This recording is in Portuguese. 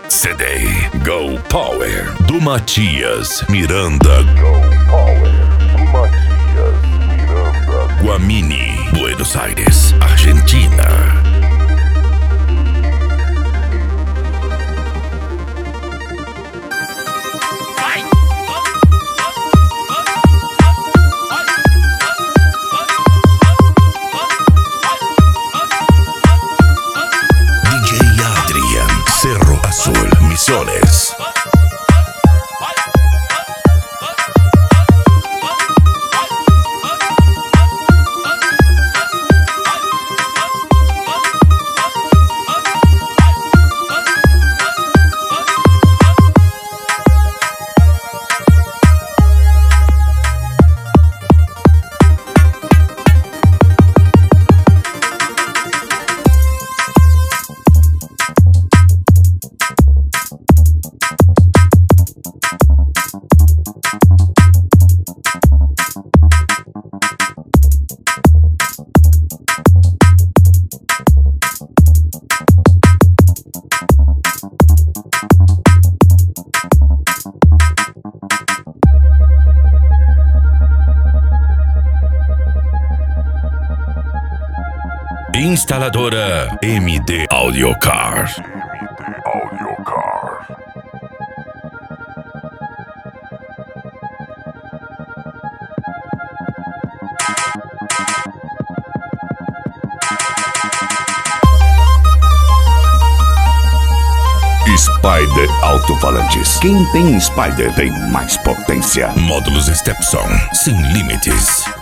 CD Go Power do Matias Miranda. Go Power do Matias Miranda. Guamini, Buenos Aires, Argentina. Cerro Azul, Misiones. Instaladora MD Audio Car. MD Audio Car. Spider Alto-Falantes. Quem tem Spider tem mais potência. Módulos Stepson, sem limites.